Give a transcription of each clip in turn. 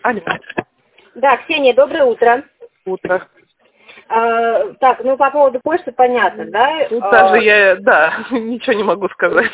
Алло. Да, Ксения, доброе утро. Утро. Так, ну по поводу почты понятно, да? Тут даже я, ничего не могу сказать.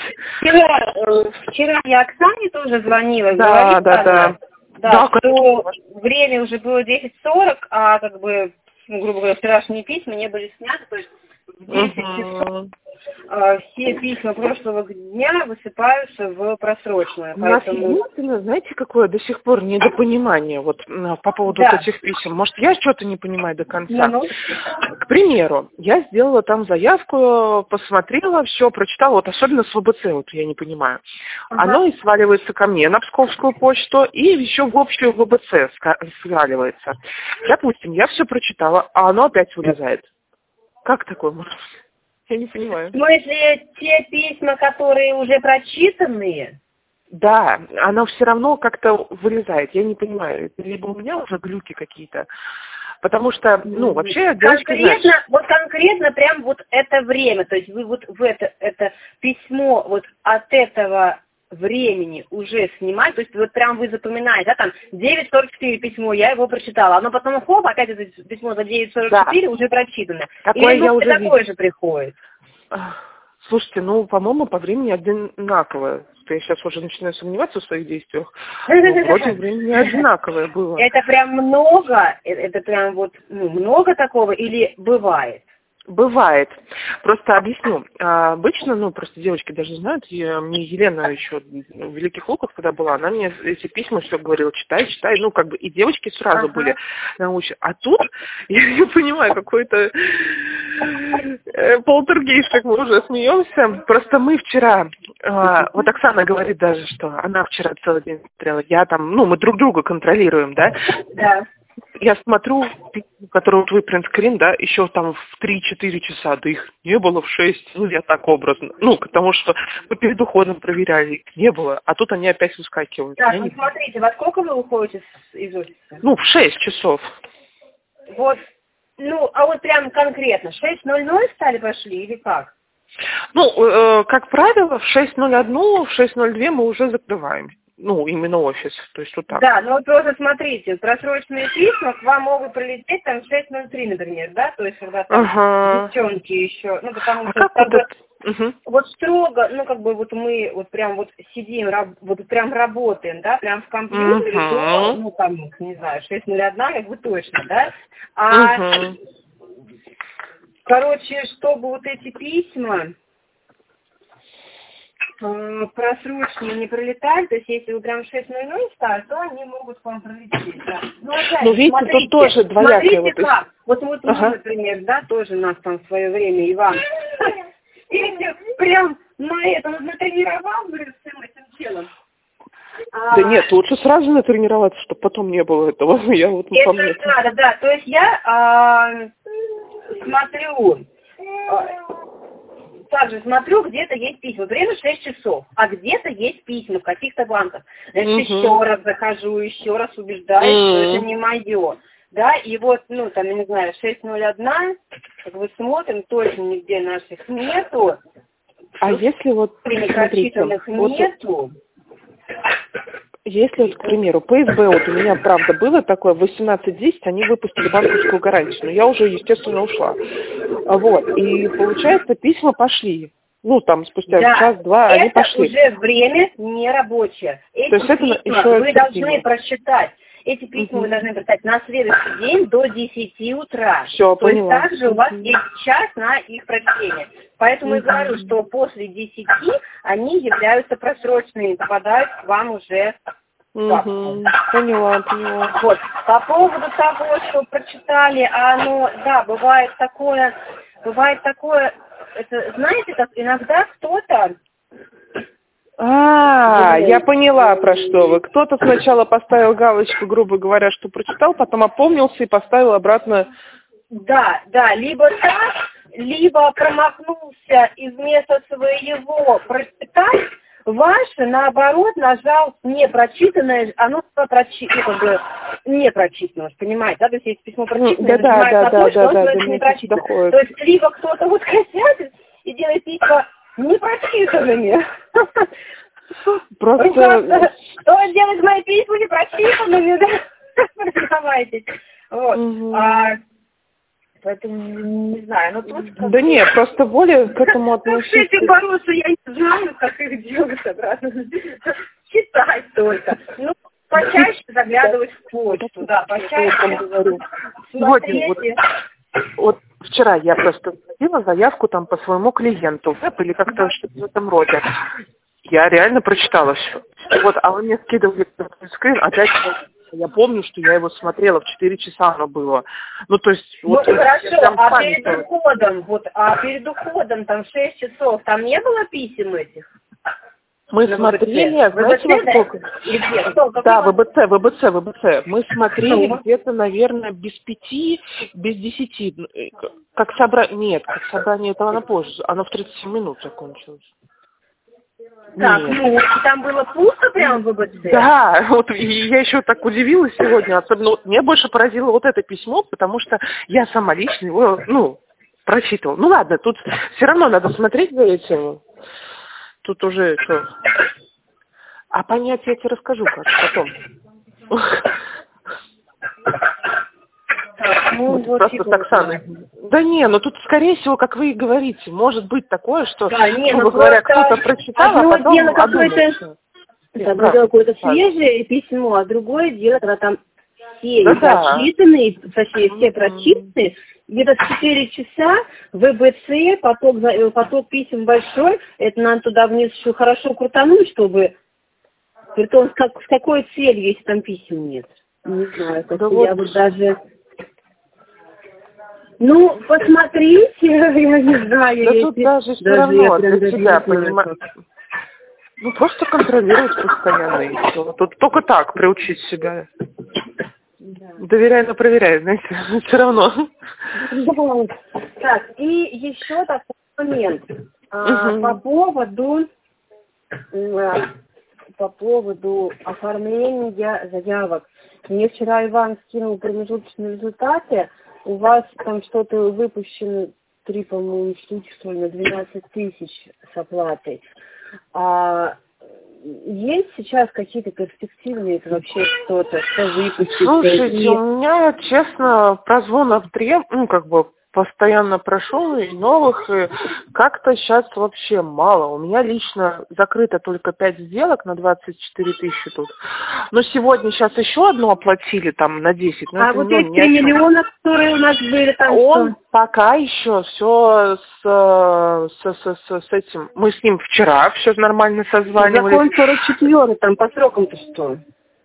Вчера я Оксане тоже звонила. Да, говорит, да, что время уже было 10:40, а как бы, грубо говоря, вчерашние письма не были сняты, то есть в 10 часов все письма прошлого дня высыпаются в просроченную. У нас единственное, знаете, какое до сих пор недопонимание вот по поводу вот этих писем. Может, я что-то не понимаю до конца. К примеру, я сделала там заявку, посмотрела, все, прочитала, вот особенно с ВБЦ, вот я не понимаю. Оно и сваливается ко мне на Псковскую почту, и еще в общую ВБЦ сваливается. Допустим, я все прочитала, а оно опять вылезает. Как такое может быть? Я не понимаю. В смысле, те письма, которые уже прочитанные? Да, оно все равно как-то вылезает. Я не понимаю. Либо у меня уже глюки какие-то. Потому что, вообще, девочки, конкретно прям вот это время. То есть вы вот в это письмо вот от этого времени уже снимать, то есть вот прям вы запоминаете, да, там 9:44 письмо, я его прочитала, оно потом хоп, опять это письмо за 9:44 уже прочитано. Такое или я уже такое же приходит? Слушайте, по-моему, по времени одинаковое. Я сейчас уже начинаю сомневаться в своих действиях. Вроде времени одинаковое было. Это прям много? Это прям вот много такого или бывает? Бывает. Просто объясню. Обычно, просто девочки даже знают, мне Елена еще в Великих Луках, когда была, она мне эти письма все говорила, читай, и девочки сразу были научены. А тут, я не понимаю, какой-то полтергейст, как мы уже смеемся. Просто мы вчера, вот Оксана говорит даже, что она вчера целый день смотрела, я там, мы друг друга контролируем, да? Да. Я смотрю, который вот вы принтскрин, да, еще там в 3-4 часа, да их не было в 6, я так образно. Потому что мы перед уходом проверяли, их не было, а тут они опять выскакивают. Так, смотрите, во сколько вы уходите из офиса? В 6 часов. Вот, а вот прям конкретно, 6:00 стали пошли или как? Как правило, в 6:01, в 6:02 мы уже закрываем. Именно офис, то есть вот так. Да, вот просто смотрите, просроченные письма к вам могут прилететь там в 6:03, например, да? То есть когда там девчонки еще, потому что вот строго, вот мы вот прям вот сидим, вот прям работаем, да, прям в компьютере, не знаю, 6:01, как бы точно, да? Короче, чтобы вот эти письма просроченные не пролетали, то есть если вы прям 6:00 ставите, то они могут к вам пролететь. Да. Опять, видите, смотрите, тут тоже двоякое. Смотрите как. Вот мы, например, да, тоже нас там в свое время Иван. Видите, прям на этом натренировал, всем этим телом. Да нет, лучше сразу натренироваться, чтобы потом не было этого. Я вот не помню. Это надо, да. То есть я смотрю... Также смотрю, где-то есть письма. Время 6 часов, а где-то есть письма в каких-то банках. Значит, еще раз захожу, еще раз убеждаюсь, что это не мое. Да, и вот, я не знаю, 6:01, как вы смотрим, точно нигде наших нету. А если прочитанных нету. Если, к примеру, по СБ, у меня, правда, было такое, в 18:10 они выпустили банковскую гарантию, но я уже, естественно, ушла. И, получается, письма пошли. Спустя час-два они пошли. Это уже время нерабочее. То есть это еще вы должны прочитать. Эти письма вы должны прочитать на следующий день до 10 утра. Все, поняла. То есть также у вас есть час на их прочтение. Поэтому я говорю, что после 10 они являются просроченными, попадают к вам уже Поняла. Вот. По поводу того, что прочитали, бывает такое, это, знаете, как иногда кто-то... Я поняла, про что вы. Кто-то сначала поставил галочку, грубо говоря, что прочитал, потом опомнился и поставил обратно. Да, либо так, либо промахнулся и вместо своего прочитать, ваше, наоборот, нажал непрочитанное, оно не прочитано, понимаете, да? То есть, если письмо прочитанное, нажимает на то, что он не прочитано. То есть, либо кто-то косятит и делает письма непрочитанными. Просто... Что делать с моими письмами непрочитанными, да? продавайтесь. Вот. Поэтому не знаю, но тут... Да нет, просто более к этому отношусь. С этим бороться я не знаю, как их делать обратно. Читать только. Ну, почаще заглядывать в почту, да, почаще. Сегодня вот вчера я просто сделала заявку там по своему клиенту, или как-то что-то в этом роде. Я реально прочитала все. Вот, а вы мне скидывали скрин, опять я помню, что я его смотрела, в 4 часа оно было. Ну, то есть... Ну, вот, хорошо, перед уходом, там, 6 часов, там не было писем этих? Мы смотрели, знаете, во сколько? Да, ВБЦ. Мы смотрели где-то, наверное, без 5, без 10. Как собрание... Нет, как собрание этого оно позже. Оно в 37 минут закончилось. Так, ну, там было пусто прямо в ВБЦ? Да, вот и я еще так удивилась сегодня, особенно вот, меня больше поразило вот это письмо, потому что я сама лично его, прочитывала. Ну ладно, тут все равно надо смотреть за этим. Тут уже что? А понять я тебе расскажу как потом. Вот просто с Оксаной. Да не, тут скорее всего, как вы и говорите, может быть такое, что, грубо говоря, кто-то прочитал, а потом одумался. Одно дело какое-то свежее письмо, а другое дело, когда там все прочитанные, точнее, все прочитаны, где-то 4 часа, ВБЦ, поток писем большой, это надо туда вниз еще хорошо крутануть, чтобы... Притом, с какой целью, если там писем нет? Не знаю, как я вот даже... Ну, посмотрите, я не знаю. Да тут даже все равно для себя, понимаете. Ну, просто контролировать постоянно и все. Тут только так приучить себя. Да. Доверяй, но проверяй, знаете, все равно. Так, и еще такой момент. По поводу оформления заявок. Мне вчера Иван скинул промежуточные результаты. У вас там что-то выпущено, 3, по-моему, штуки, что ли, на 12 тысяч с оплатой. Есть сейчас какие-то перспективные вообще что-то, что выпустить? Слушайте, у меня, честно, прозвонов 3, постоянно прошел, и новых, и как-то сейчас вообще мало. У меня лично закрыто только 5 сделок на 24 тысячи тут. Но сегодня сейчас еще одну оплатили, там, на 10. А вот эти 3 миллиона, которые у нас были там, он пока еще все с этим... Мы с ним вчера все нормально созванивались. Закон 44, там по срокам-то что?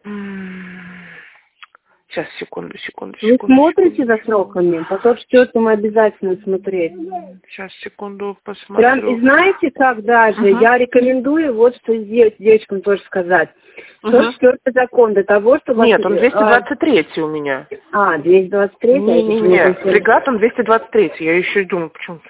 Сейчас, секунду. Вы смотрите за сроками? По 44 обязательно смотреть. Сейчас, секунду, посмотрю. Прям, и знаете, как даже, я рекомендую вот что сделать, девочкам тоже сказать. 44-й закон для того, чтобы... Нет, он 223 у меня. 223? Нет, фрегат он 223, я еще и думаю, почему-то.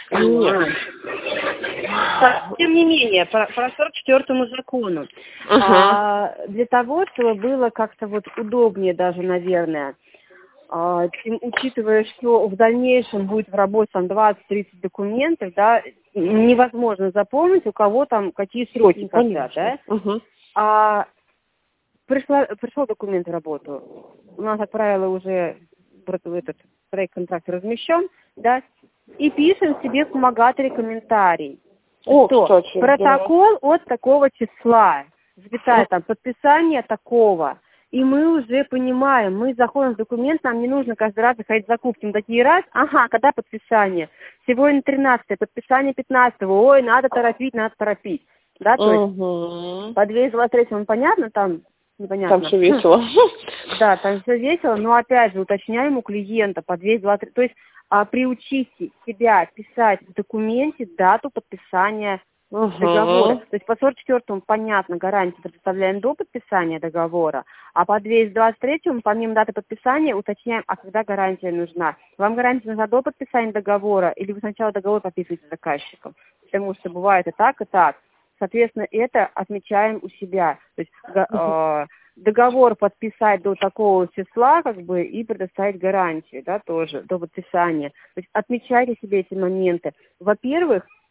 Тем не менее, по 44-му закону. Для того, чтобы было как-то вот удобнее даже, наверное, учитывая, что в дальнейшем будет в работе там 20-30 документов, да, невозможно запомнить, у кого там какие сроки когда, да? Пришел документ в работу, у нас, как правило, уже этот проект контракт размещен, да, и пишем себе в вспомогательный комментарий, что протокол от такого числа, запятая там, подписание такого. И мы уже понимаем, мы заходим в документ, нам не нужно каждый раз заходить в закупки. Такие раз, когда подписание? Сегодня 13-е, подписание 15-го, ой, надо торопить. Да, то есть по 223-му понятно, там непонятно. Там все весело. Да, там все весело, но опять же уточняем у клиента по 223, то есть приучите себя писать в документе дату подписания договора. То есть по 44-му, понятно, гарантию предоставляем до подписания договора, а по 223-му, помимо даты подписания, уточняем, когда гарантия нужна. Вам гарантия нужна до подписания договора, или вы сначала договор подписываете с заказчиком? Потому что бывает и так, и так. Соответственно, это отмечаем у себя. То есть договор подписать до такого числа, и предоставить гарантию, да, тоже, до подписания. То есть отмечайте себе эти моменты. Во-первых,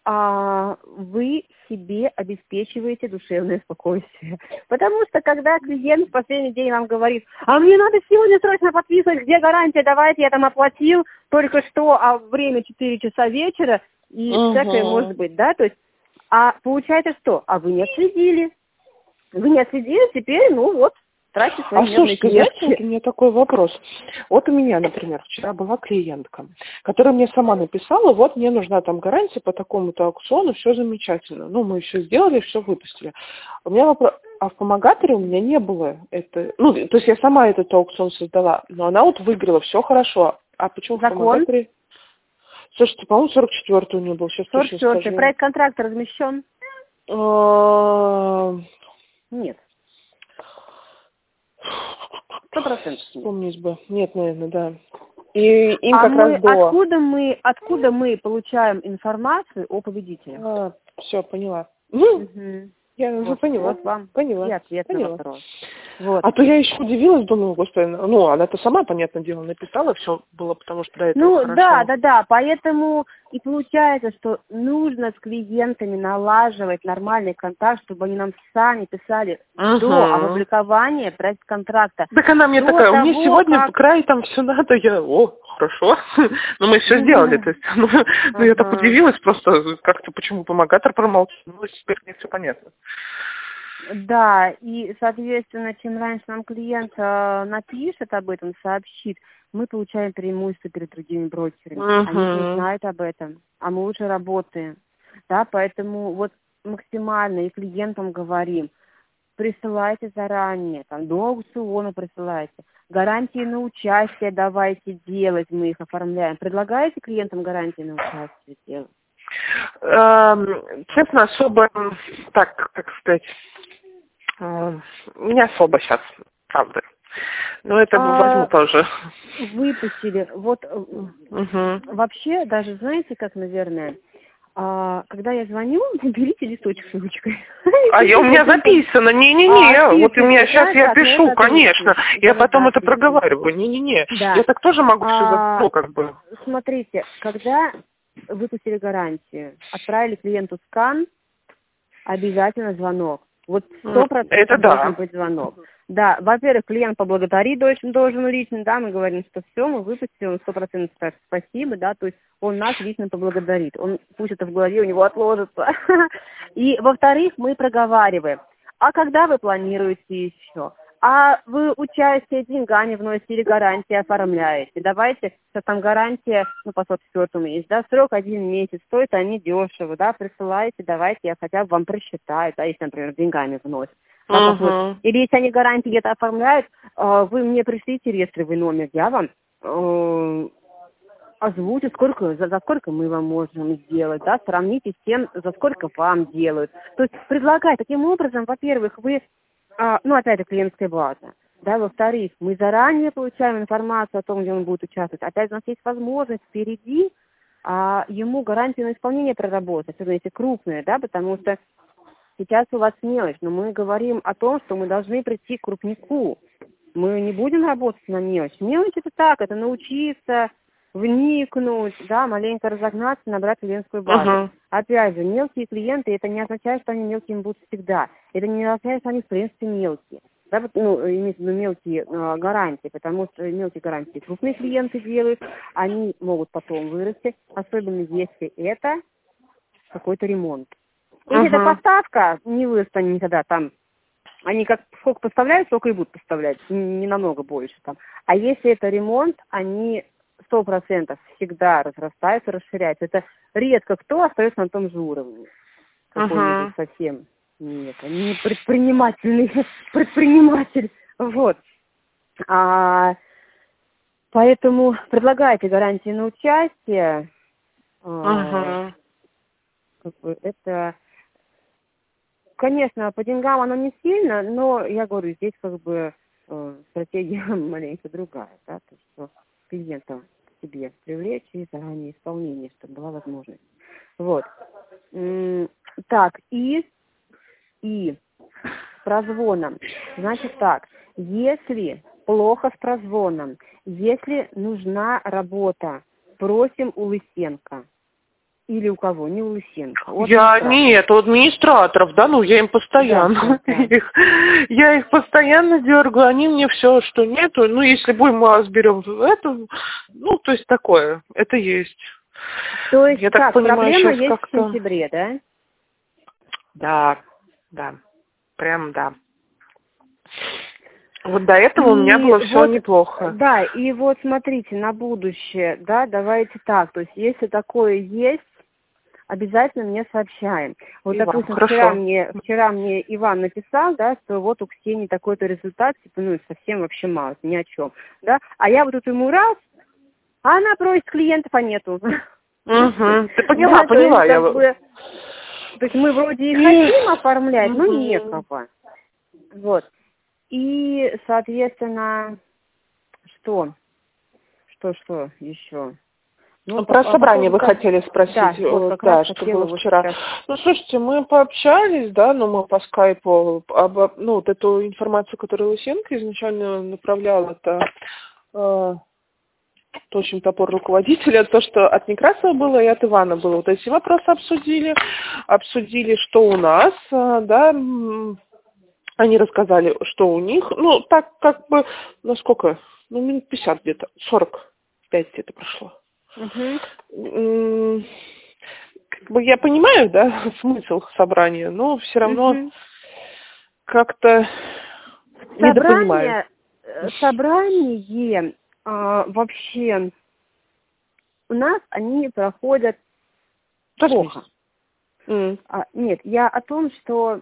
вы себе обеспечиваете душевное спокойствие. Потому что, когда клиент в последний день вам говорит, а мне надо сегодня срочно подписывать, где гарантия, давайте, я там оплатил только что, а время 4 часа вечера, и всякое может быть, да, то есть, а получается что? А вы не отследили. Вы не отследили, теперь, ну вот, тратите свои нервные клетки. Вот у меня такой вопрос. Вот у меня, например, вчера была клиентка, которая мне сама написала, вот мне нужна там гарантия по такому-то аукциону, все замечательно. Ну, мы все сделали, все выпустили. У меня вопрос, а в помогаторе у меня не было это, ну, то есть я сама этот аукцион создала, но она вот выиграла, все хорошо. А почему в помогаторе? Слушайте, по-моему, 44-й у нее был, сейчас точно скажу. 44-й, проект контракта размещен? Нет. 100%. Вспомнить бы. Нет, наверное, да. И им как раз до... Откуда мы получаем информацию о победителе? Все, поняла. Я уже поняла. Вот вам поняла. И ответ на вопрос. Вот. А то я еще удивилась, думаю, господи, ну, она-то сама, понятное дело, написала, все было, потому что до этого хорошо. Да, поэтому и получается, что нужно с клиентами налаживать нормальный контакт, чтобы они нам сами писали до опубликования проект-контракта. Так она мне такая, мне сегодня в край там все надо, я, хорошо, но мы все сделали, то есть, ну, я так удивилась просто, как-то, почему помогатор промолчал, ну, теперь мне все понятно. Да, и, соответственно, чем раньше нам клиент напишет об этом, сообщит, мы получаем преимущество перед другими брокерами. Они не знают об этом, а мы уже работаем. Да, поэтому вот максимально и клиентам говорим, присылайте заранее, там, до аукциона присылайте. Гарантии на участие давайте делать, мы их оформляем. Предлагаете клиентам гарантии на участие делать? Честно, особо, так, как сказать, не особо сейчас, правда. Но это возьму тоже. Выпустили. Вот вообще, даже знаете, как, наверное, когда я звоню, берите листочек с ручкой. У меня записано, не-не-не, вот у меня сейчас я пишу, конечно, я потом это проговариваю, не-не-не, я так тоже могу все, как бы. Смотрите, когда выпустили гарантию, отправили клиенту скан, обязательно звонок. Вот 100% должен быть звонок. Да, во-первых, клиент поблагодарить должен лично, да, мы говорим, что все, мы выпустили, он 100% скажет спасибо, да, то есть он нас лично поблагодарит, он пусть это в голове у него отложится. И, во-вторых, мы проговариваем, а когда вы планируете еще? А вы участие деньгами вносите или гарантии оформляете? Давайте, что там гарантия, по 104-му есть, да, срок 1 месяц, стоят они дешево, да, присылайте, давайте я хотя бы вам просчитаю, да, если, например, деньгами вносят. Или если они гарантии где-то оформляют, вы мне пришлите реестровый номер, я вам озвучу, за сколько мы вам можем сделать, да, сравните с тем, за сколько вам делают. То есть предлагать таким образом, во-первых, вы, опять же, клиентская база, да, во-вторых, мы заранее получаем информацию о том, где он будет участвовать. Опять у нас есть возможность впереди ему гарантию на исполнение проработать, особенно если крупные, да, потому что сейчас у вас мелочь, но мы говорим о том, что мы должны прийти к крупнику. Мы не будем работать на мелочь. Мелочь это так, это научиться, вникнуть, да, маленько разогнаться, набрать клиентскую базу. Опять же, мелкие клиенты, это не означает, что они мелкими будут всегда. Это не означает, что они в принципе мелкие. Да, имеется в виду мелкие гарантии, потому что мелкие гарантии крупные клиенты делают, они могут потом вырасти, особенно если это какой-то ремонт. Если это поставка, не вырастут они никогда там. Они как сколько поставляют, столько и будут поставлять, не намного больше там. А если это ремонт, они 100% всегда разрастаются, расширяются. Это редко кто остается на том же уровне. Какой-нибудь совсем нет. Они предприниматель. Вот. Поэтому предлагайте гарантии на участие. Это... Конечно, по деньгам оно не сильно, но я говорю, здесь стратегия маленько другая, да, то есть что клиента к себе привлечь и заранее исполнение, чтобы была возможность. Вот. Так, и с прозвоном. Значит так, если плохо с прозвоном, если нужна работа, просим у Лысенко. Или у кого? Не у Лысенко. Вот Я нет, у администраторов, да, ну я им постоянно, да. Я их постоянно дергаю, они мне все, что нету, ну если будем мы разберем это, ну то есть такое, это есть. То есть я так понимаю, проблема сейчас есть как-то... в сентябре, да? Да, прям да. Вот до этого у меня было все неплохо. Да, и вот смотрите, на будущее, да, давайте так, то есть если такое есть, обязательно мне сообщаем. Вот, Иван, допустим, хорошо. вчера мне Иван написал, да, что вот у Ксении такой-то результат, типа, ну, совсем вообще мало, ни о чем, да, а я вот тут ему раз, а она просит клиентов, а нету. Угу. Ты поняла, поняла. То есть мы вроде и хотим оформлять, но некого. Вот. И, соответственно, что еще? Ну, про собрание вы хотели спросить, да, вот как да, раз что было вот вчера. сейчас. Ну, слушайте, мы пообщались, да, но мы по скайпу, ну, вот эту информацию, которую Лысенко изначально направляла, это очень топор руководителя, то, что от Некрасова было и от Ивана было. Вот эти вопросы обсудили, что у нас, да, они рассказали, что у них, ну, так как бы, насколько, ну, минут 50 где-то, 45 где-то прошло. Как бы я понимаю, да, смысл собрания, но все равно как-то недопонимаю. Собрание вообще у нас они проходят плохо. Нет, я о том, что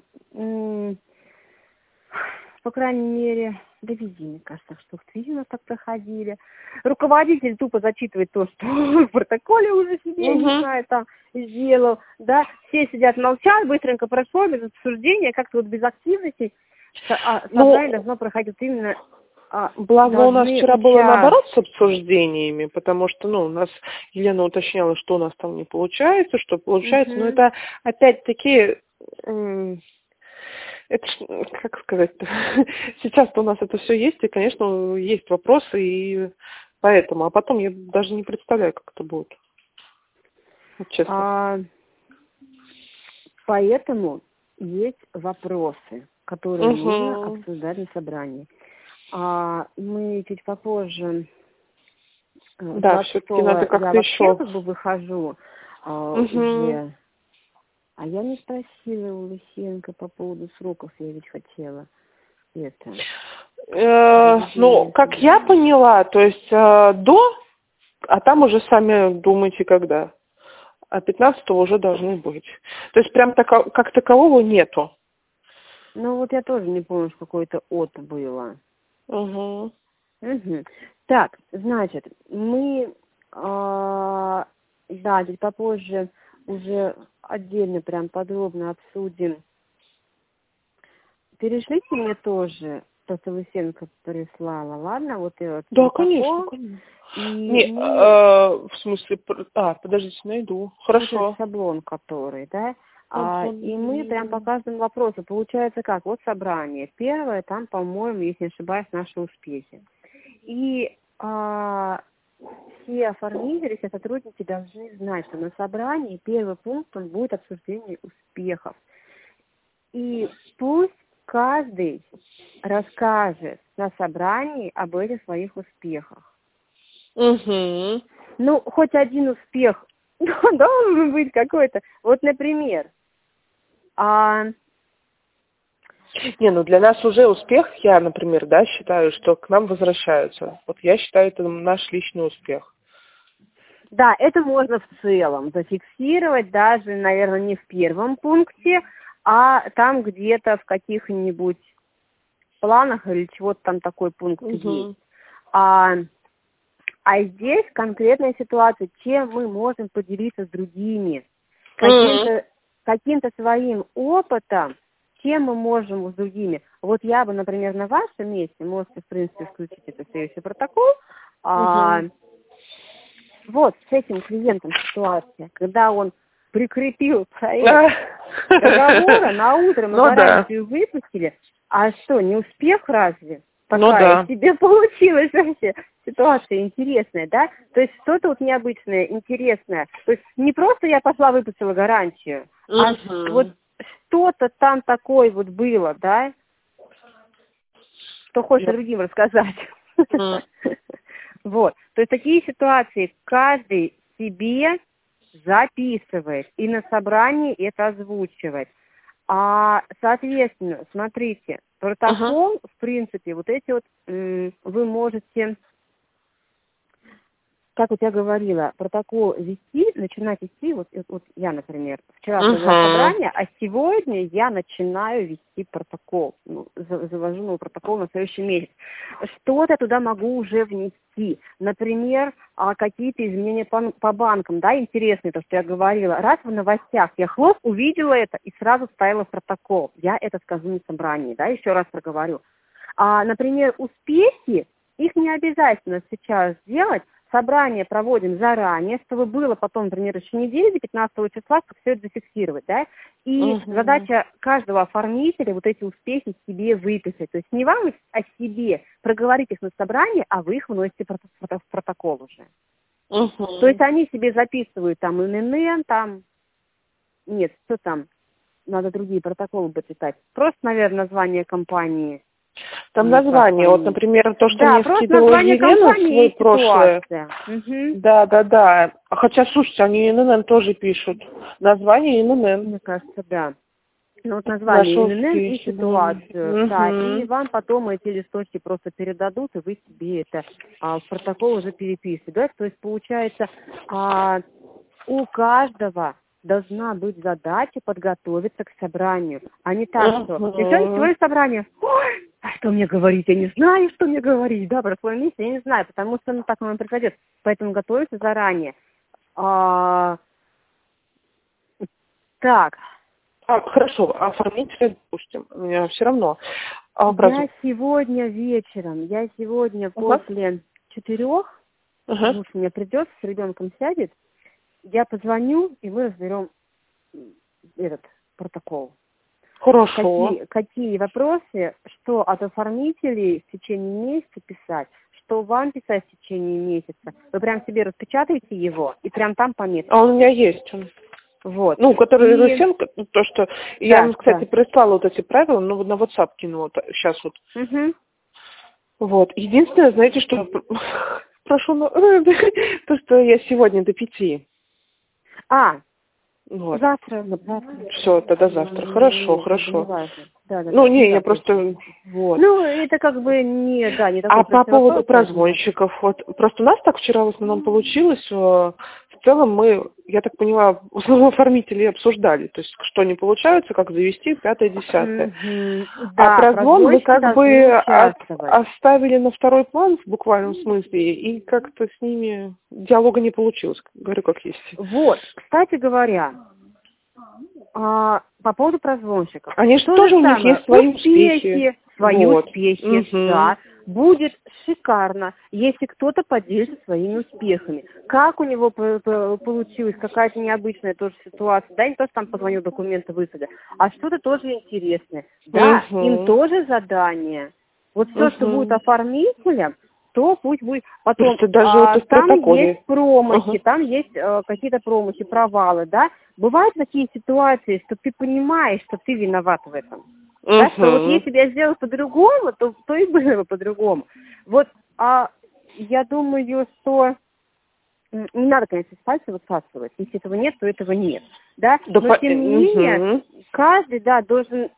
по крайней мере, да везде, мне кажется, что в Твери у нас так проходили. Руководитель тупо зачитывает то, что в протоколе уже себе, не знаю, там, сделал, да. Все сидят, молчат, быстренько прошло, без обсуждения, как-то вот без активности. Собрание должно проходить именно... Благо у нас вчера было наоборот с обсуждениями, потому что, ну, у нас Елена уточняла, что у нас там не получается, что получается, но это опять-таки... Это, как сказать-то, сейчас-то у нас это все есть, и, конечно, есть вопросы, и поэтому. А потом я даже не представляю, как это будет. Вот честно. Поэтому есть вопросы, которые нужно обсуждать на собрании. Мы чуть попозже, да, все-таки надо как-то еще. Как бы выхожу уже. А я не спросила у Лысенко по поводу сроков, я ведь хотела это. Ну, как я поняла, то есть до, а там уже сами думайте когда. А 15-го уже должны быть. То есть прям как такового нету. Ну, вот я тоже не помню, что какое-то от было. Так, значит, мы, да, чуть попозже уже отдельно прям подробно обсудим. Перешлите мне тоже то, что Лысенко прислала, ладно? Вот и вот. Да, конечно. В смысле, подождите, найду. Хорошо. Вот шаблон, который, да? И мы прям по каждому вопросу. Получается как? Вот собрание. Первое, там, по-моему, если не ошибаюсь, наши успехи. И все оформители, все сотрудники должны знать, что на собрании первый пункт будет обсуждение успехов. И пусть каждый расскажет на собрании об этих своих успехах. Ну, хоть один успех должен быть какой-то. Вот, например, Не, ну для нас уже успех, я, например, да, считаю, что к нам возвращаются. Вот я считаю, это наш личный успех. Да, это можно в целом зафиксировать, даже, наверное, не в первом пункте, а там где-то в каких-нибудь планах или чего-то там такой пункт есть. А здесь конкретная ситуация, чем мы можем поделиться с другими, каким-то своим опытом, чем мы можем с другими. Вот я бы, например, на вашем месте, можете, в принципе, включить это в следующий протокол, вот с этим клиентом ситуация, когда он прикрепил проект договора, на утро мы гарантию выпустили, а что, не успех разве? такая себе получилась вообще ситуация интересная, да? То есть что-то вот необычное, интересное. То есть не просто я пошла выпустила гарантию, а вот что-то там такое вот было, да? Что хочешь другим рассказать. Вот. То есть такие ситуации каждый себе записывает и на собрании это озвучивает. Соответственно, смотрите, протокол, в принципе, вот эти вот вы можете, как вот я говорила, протокол вести, начинать вести, вот я, например, вчера провела собрание, а сегодня я начинаю вести протокол, завожу новый протокол на следующий месяц. Что-то туда могу уже внести, например, какие-то изменения по банкам, да, интересные, то, что я говорила. Раз в новостях я увидела это и сразу вставила в протокол. Я это скажу на собрании, да, еще раз проговорю. Например, успехи, их не обязательно сейчас делать. Собрание проводим заранее, чтобы было потом, например, еще неделю до 15 числа, чтобы все это зафиксировать, да. И задача каждого оформителя вот эти успехи себе выписать. То есть не вам, а себе проговорить их на собрании, а вы их вносите в протокол уже. То есть они себе записывают там ИНН, там, нет, что там, надо другие протоколы почитать. Просто, наверное, название компании. Там название, вот, например, то, что мне скидывала Елена в свое прошлое. Да. Хотя, слушайте, они ИНН тоже пишут. Название ИНН. Мне кажется, да. Ну, вот название ИНН и ситуацию. Да, и вам потом эти листочки просто передадут, и вы себе это в протокол уже переписываете. Да? То есть, получается, у каждого должна быть задача подготовиться к собранию, а не так, что сегодня собрание, ой, а что мне говорить, я не знаю, что мне говорить, да, прошлой месяц я не знаю, потому что так оно произойдет, поэтому готовиться заранее. Так. Хорошо, оформителя, допустим, у меня все равно. Я сегодня вечером, после 4, муж мне придет, с ребенком сядет, я позвоню, и мы разберем этот протокол. Хорошо. Какие вопросы, что от оформителей в течение месяца писать, что вам писать в течение месяца. Вы прям себе распечатаете его и прям там пометите. У меня есть он. Вот. Который Русенко, то, что... Я ему, кстати, прислала вот эти правила, но на WhatsApp кинула сейчас вот. Вот. Единственное, знаете, что... Прошу, то, что я сегодня до 5. Вот. Завтра. Все, тогда завтра. Хорошо. Да, я просто... Вот. Это как бы не такой... по поводу прозвонщиков, вот, просто у нас так вчера в основном получилось, в целом я так понимаю, в основном оформители обсуждали, то есть, что не получается, как завести 5-10. А прозвон вы как бы оставили на второй план в буквальном смысле, и как-то с ними диалога не получилось, говорю как есть. Вот, кстати говоря, по поводу прозвонщиков. Они же тоже, у них есть свои успехи. Да. Будет шикарно, если кто-то поделится своими успехами. Как у него получилось, какая-то необычная тоже ситуация. Да, не то, что там позвонил, документы высадил, а что-то тоже интересное. Да, им тоже задание. Вот все, что будет оформителем, то пусть будет потом. Даже там есть промахи, там есть какие-то промахи, провалы, да. Бывают такие ситуации, что ты понимаешь, что ты виноват в этом. Так что вот если бы я сделала по-другому, то и было бы по-другому. Вот, я думаю, что не надо, конечно, с пальца высасывать. Если этого нет, то этого нет. Да? Но тем не менее, каждый, должен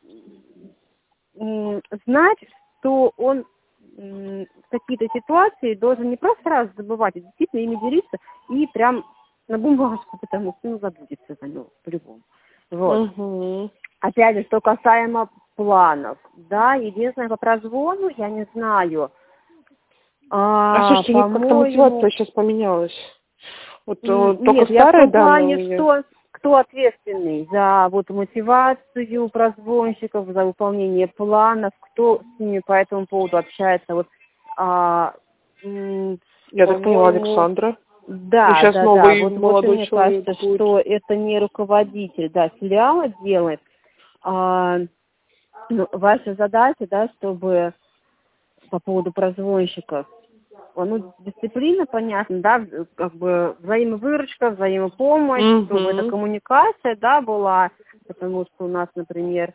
знать, что он какие-то ситуации должен не просто сразу забывать, а действительно ими делиться и прям на бумажку, потому что забудется за него по-любому. Вот. Опять же, что касаемо планов, да, единственное, по прозвону, я не знаю. Слушайте, как-то мотивация сейчас поменялась. Вот нет, только я старая, в том плане, кто ответственный за вот мотивацию прозвонщиков, за выполнение планов, кто с ними по этому поводу общается. Вот, я так поняла, Александра. Да, сейчас новый молодой мне человек кажется, будет. что это не руководитель, филиала делает. Ваша задача, чтобы по поводу прозвонщиков. Ну, дисциплина, понятно, да, как бы взаимовыручка, взаимопомощь, чтобы эта коммуникация, да, была, потому что у нас, например,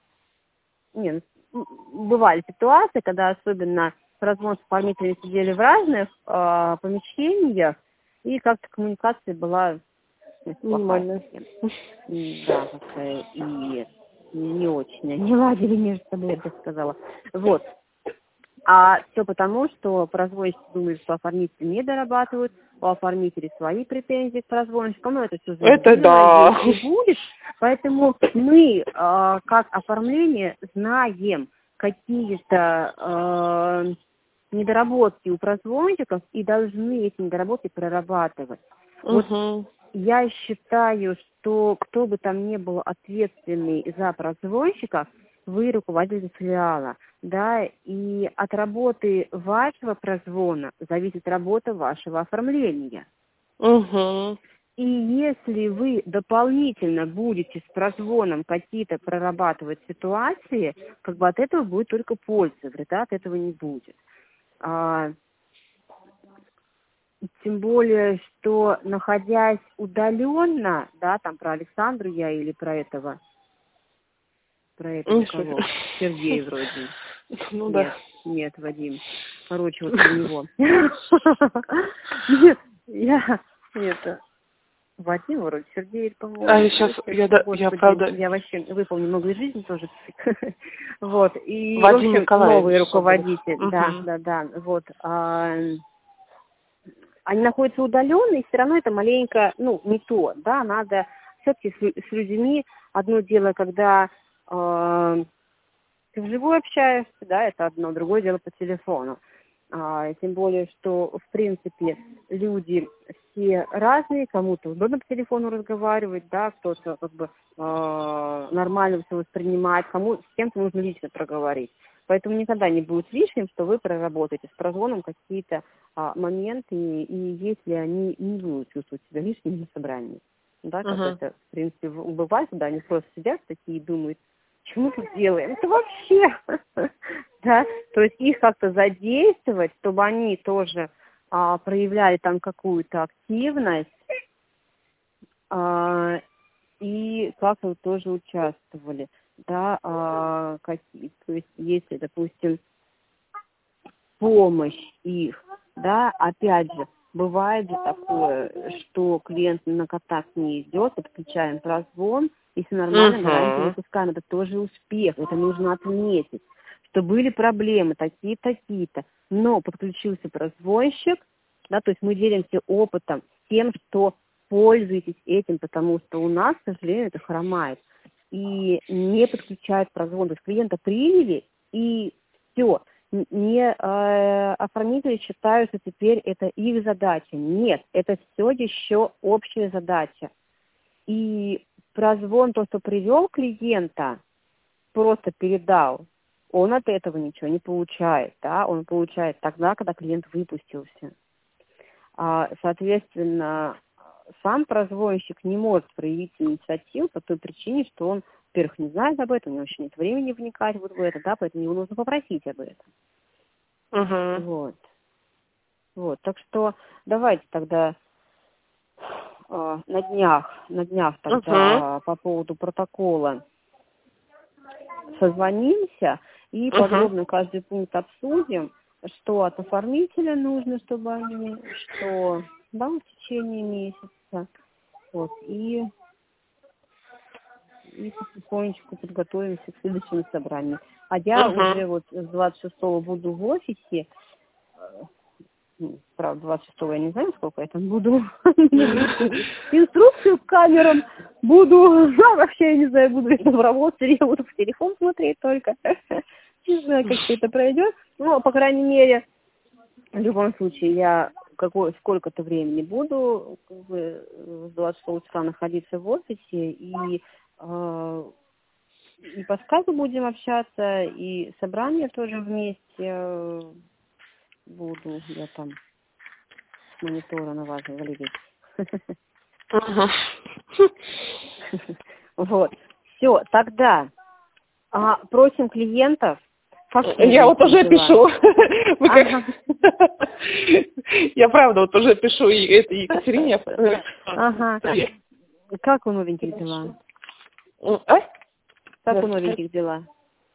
бывали ситуации, когда особенно прозвон-оформители сидели в разных помещениях, и как-то коммуникация была плохая. Да, как-то и не очень, не ладили между собой, я бы сказала. Вот. А все потому, что прозвонщики думают, что оформители не дорабатывают, у оформителей свои претензии к прозвонщикам, это все да. будет. Поэтому мы, как оформление, знаем какие-то недоработки у прозвонщиков и должны эти недоработки прорабатывать. Вот я считаю, что кто бы там ни был ответственный за прозвонщиков, вы руководитель филиала, да, и от работы вашего прозвона зависит работа вашего оформления. И если вы дополнительно будете с прозвоном какие-то прорабатывать ситуации, как бы от этого будет только польза, вреда от этого не будет. Тем более, что находясь удаленно, да, там про Александру я или про этого кого? Сергей вроде. Ну да. Нет, Вадим. Короче, вот про него. Вадим вроде, Сергей, по-моему. Я правда... Я вообще выполню много из жизни тоже. Вот. И, Вадим в общем, новый Николаевич. руководитель. Да. Вот. Они находятся удаленно, и все равно это маленько, не то, да, надо все-таки с людьми, одно дело, когда ты вживую общаешься, да, это одно, другое дело по телефону. Тем более, что, в принципе, люди все разные, кому-то удобно по телефону разговаривать, да, кто-то как бы нормально все воспринимает, с кем-то нужно лично проговорить. Поэтому никогда не будет лишним, что вы проработаете с прозвоном какие-то моменты, и если они не будут чувствовать себя лишними на собрании. Да, как это, в принципе, бывает, да, они просто сидят такие и думают, что мы тут делаем? Это вообще, да, то есть их как-то задействовать, чтобы они тоже проявляли там какую-то активность и как-то тоже участвовали, да, то есть если, допустим, помощь их, да, опять же, бывает же такое, что клиент на контакт не идет, подключаем прозвон, и все нормально, гарантию выпускаем. Это тоже успех, это нужно отметить, что были проблемы такие-то, но подключился прозвонщик, да, то есть мы делимся опытом тем, что пользуетесь этим, потому что у нас, к сожалению, это хромает. И не подключают прозвон, то есть клиента приняли, и все. Оформители считают, что теперь это их задача. Нет, это все еще общая задача. И прозвон, то, что привел клиента, просто передал, он от этого ничего не получает, да, он получает тогда, когда клиент выпустился. Соответственно, сам прозвонщик не может проявить инициативу по той причине, что он, во-первых, не знает об этом, у него еще нет времени вникать вот в это, да, поэтому его нужно попросить об этом. Вот, так что давайте тогда на днях тогда по поводу протокола созвонимся и подробно каждый пункт обсудим, что от оформителя нужно, чтобы они, что, да, в течение месяца, вот, и потихонечку подготовимся к следующему собранию. А я уже вот с 26-го буду в офисе. Правда, 26-го я не знаю, сколько я там буду. Инструкцию к камерам буду. Вообще, я не знаю, буду ли там работать, или я буду в телефон смотреть только. Не знаю, как все это пройдет. Но, по крайней мере, в любом случае, я сколько-то времени буду с 26 числа находиться в офисе, и по скайпу будем общаться, и собрание тоже вместе буду. Я там с монитора на вас глядеть. Вот. Все, тогда просим клиентов Я вот уже пишу. Я правда вот уже пишу этой Екатерине. Ага. Как у новеньких дела? Как у новеньких дела?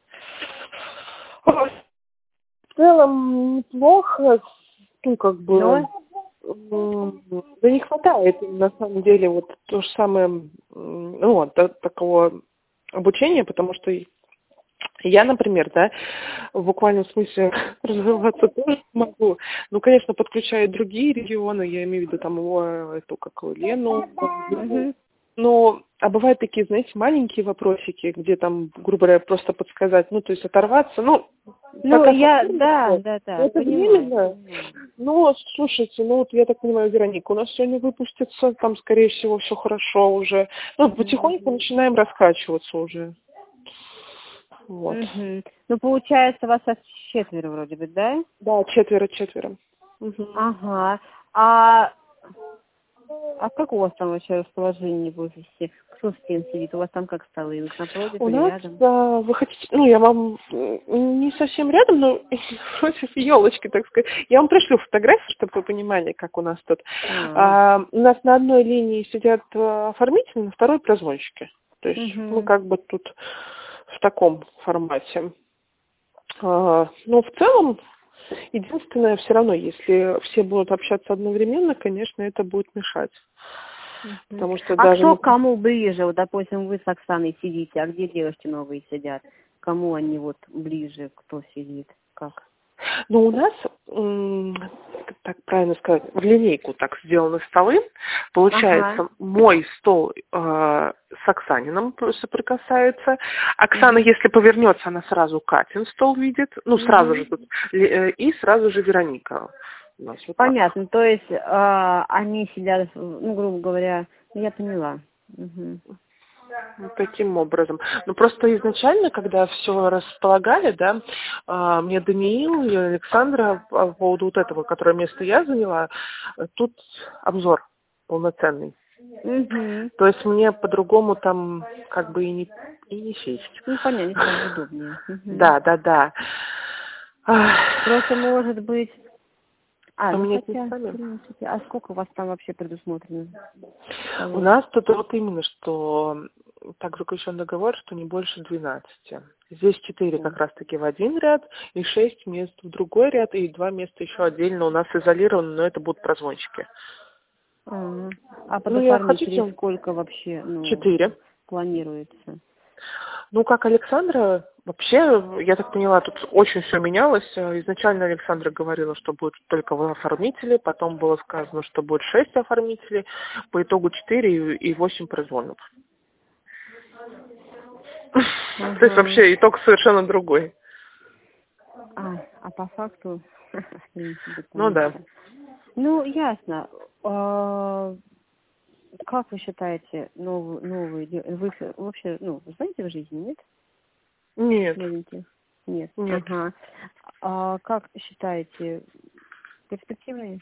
В целом неплохо, ну как бы, да не хватает на самом деле вот то же самое, ну вот такого обучения, потому что я, например, да, в буквальном смысле развиваться тоже могу. Ну, конечно, подключают другие регионы, я имею в виду там Лену. Но, а бывают такие, знаете, маленькие вопросики, где там, грубо говоря, просто подсказать, ну, то есть оторваться, да, это временно. Но, слушайте, вот я так понимаю, Вероника, у нас сегодня выпустится, там, скорее всего, все хорошо уже. Ну, потихоньку начинаем раскачиваться уже. Вот. Ну, получается, вас 4 вроде бы, да? Да, 4. Ага. А как у вас там вообще расположение в офисе? Кто с кем сидит? У вас там как столы? Напротив или рядом? У нас, вы хотите, я вам не совсем рядом, но против елочки, так сказать. Я вам пришлю фотографию, чтобы вы понимали, как у нас тут. У нас на одной линии сидят оформители, на второй прозвонщики. То есть мы как бы тут в таком формате. Но в целом, единственное, все равно, если все будут общаться одновременно, конечно, это будет мешать. Потому что даже кто кому ближе? Вот, допустим, вы с Оксаной сидите, а где девушки новые сидят? Кому они вот ближе, кто сидит? Как? Ну, у нас, так правильно сказать, в линейку так сделаны столы. Получается, мой стол с Оксаниным соприкасается. Оксана, если повернется, она сразу Катин стол видит. Ну, сразу же тут. И сразу же Вероника. Вот понятно. То есть они сидят, ну, грубо говоря, я поняла. Вот таким образом. Ну, просто изначально, когда все располагали, да, мне Даниил и Александра по поводу вот этого, которое место я заняла, тут обзор полноценный. То есть мне по-другому там как бы и не сесть. Ну, понятно, это удобнее. Да. Просто может быть... принципе, а сколько у вас там вообще предусмотрено? У нас тут вот именно, что так заключен договор, что не больше 12. Здесь 4 как раз-таки в один ряд, и 6 мест в другой ряд, и 2 места еще отдельно у нас изолированы, но это будут прозвончики. А под оформителей сколько вообще 4 планируется? Ну, как Александра, вообще, я так поняла, тут очень все менялось. Изначально Александра говорила, что будет только оформители, потом было сказано, что будет 6 оформителей, по итогу 4 и 8 прозвонов. То есть вообще итог совершенно другой. А по факту? Ну да. Ну, ясно. Как вы считаете, новые, вы вообще, знаете в жизни, нет? Нет. Новеньких? Нет. Нет. А как считаете, перспективные?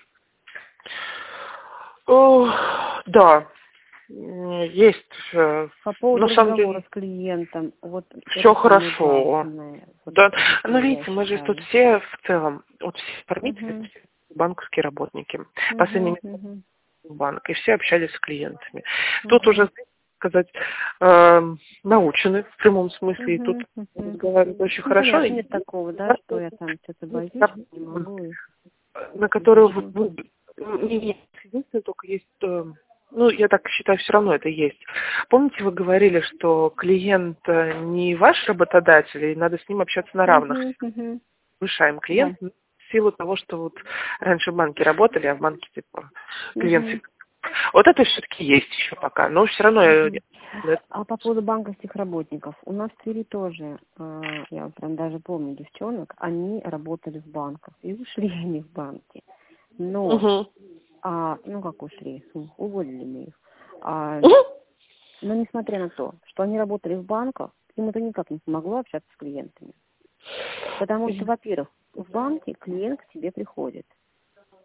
Да. Есть. По поводу разговора с клиентом. Вот все хорошо. Да. Ну, видите, мы же тут все в целом, вот все оформители, банковские работники. Последними банк, и все общались с клиентами. Тут уже, сказать, научены в прямом смысле, и тут разговаривают очень хорошо. Нет такого, да, что я там что-то боюсь, не могу. На которую единственное только есть, я так считаю, все равно это есть. Помните, вы говорили, что клиент не ваш работодатель, и надо с ним общаться на равных. Повышаем клиента. В силу того, что вот раньше в банке работали, а в банке типа клиент. Вот это все-таки есть еще пока, но все равно... А по поводу банковских работников, у нас в Твери тоже, я прям даже помню девчонок, они работали в банках, и ушли они в банки. Но, как ушли, уволили мы их. Но несмотря на то, что они работали в банках, им это никак не помогло общаться с клиентами. Потому что, во-первых, в банке клиент к тебе приходит.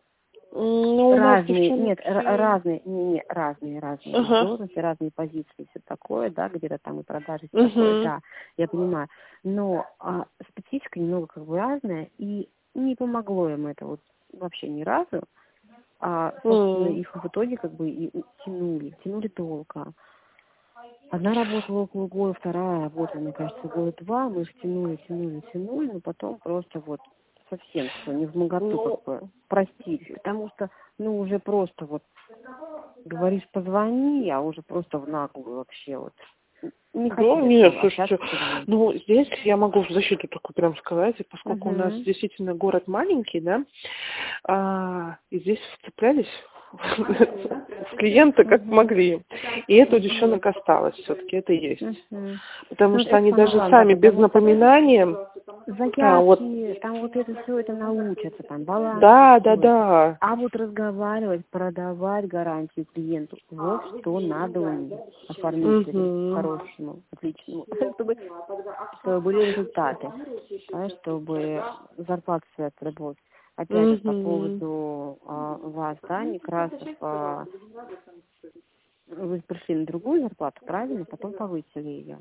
Ну, разные, нет, разные Ага. должности, разные позиции, все такое, да, где-то там и продажи, всё такое, да, я понимаю. Но специфика немного как бы разная, и не помогло им это вот вообще ни разу. Собственно, их в итоге как бы и тянули долго. Одна работала около года, вторая работала, мне кажется, года 2, мы их тянули, но потом просто вот совсем все, не в моготу как бы простить, потому что, ну, уже просто вот говоришь, позвони, а уже просто в наглую вообще вот. Не Ну, нет, слушайте, ну, здесь я могу в защиту только прям сказать, поскольку у нас действительно город маленький, да, и здесь вцеплялись в клиента как могли. И это у девчонок осталось все-таки, это есть. Потому что они даже сами без напоминания... Заявки, там вот это все это научатся, там баланс. Да. А вот разговаривать, продавать гарантию клиенту, вот что надо уметь оформителю хорошему, отличному, чтобы были результаты, да, чтобы зарплату свою отработать. Опять же, по поводу вас, да, Некрасов, вы пришли на другую зарплату, правильно? Потом повысили ее.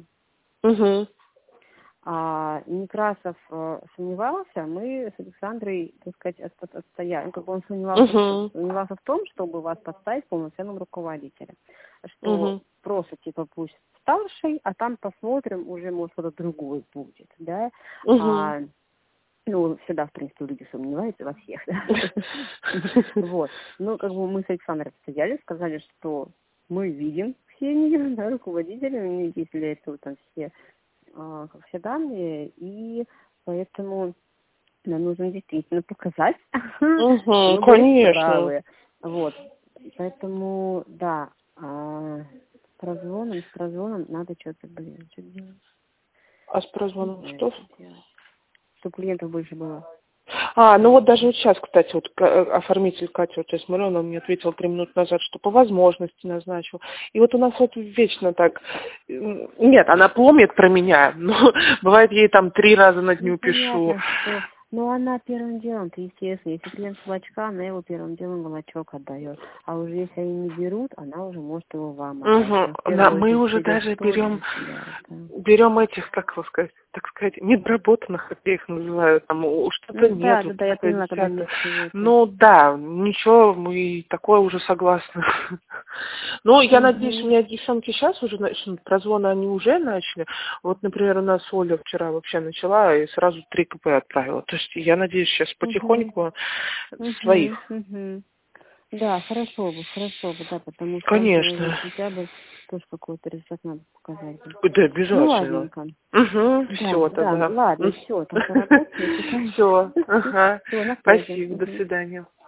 Некрасов сомневался, мы с Александрой, так сказать, отстояли. Ну, как бы он сомневался в том, чтобы вас поставить полноценным руководителем. Что просто, типа, пусть старший, а там посмотрим, уже, может, кто-то другой будет, да. Ну, всегда, в принципе, люди сомневаются во всех, да. Вот. Ну, как бы мы с Александрой отстояли, сказали, что мы видим все них, да, руководители, у них есть для этого там все данные, и поэтому нам нужно действительно показать. Конечно. Вот. Поэтому, да, с прозвоном надо что-то делать. А с прозвоном что? Чтобы клиентов больше было. Ну вот даже вот сейчас, кстати, вот оформитель Катя, вот я смотрю, она мне ответила 3 минуты назад, что по возможности назначил. И вот у нас вот вечно так, нет, она помнит про меня, но бывает ей там 3 раза на дню пишу. Но она первым делом-то, естественно, если клиент с волочка, она его первым делом волочок отдает. А уже если они не берут, она уже может его вам отдать. Мы уже даже берем этих, как его сказать, так сказать, недоработанных, как я их называю, там что-то нет. Да, я поняла, когда нет. Ну да, ничего, мы такое уже согласны. Ну, я надеюсь, у меня девчонки сейчас уже начнут, прозвоны они уже начали. Вот, например, у нас Оля вчера вообще начала и сразу 3 КП отправила. То есть я надеюсь, сейчас потихоньку своих. Да, хорошо бы, да, потому что конечно. сентябрь тоже какой-то результат надо показать. Да, обязательно. Ну, ладненько. Все, тогда. Ладно, все, там поработаем. Все, спасибо, до свидания.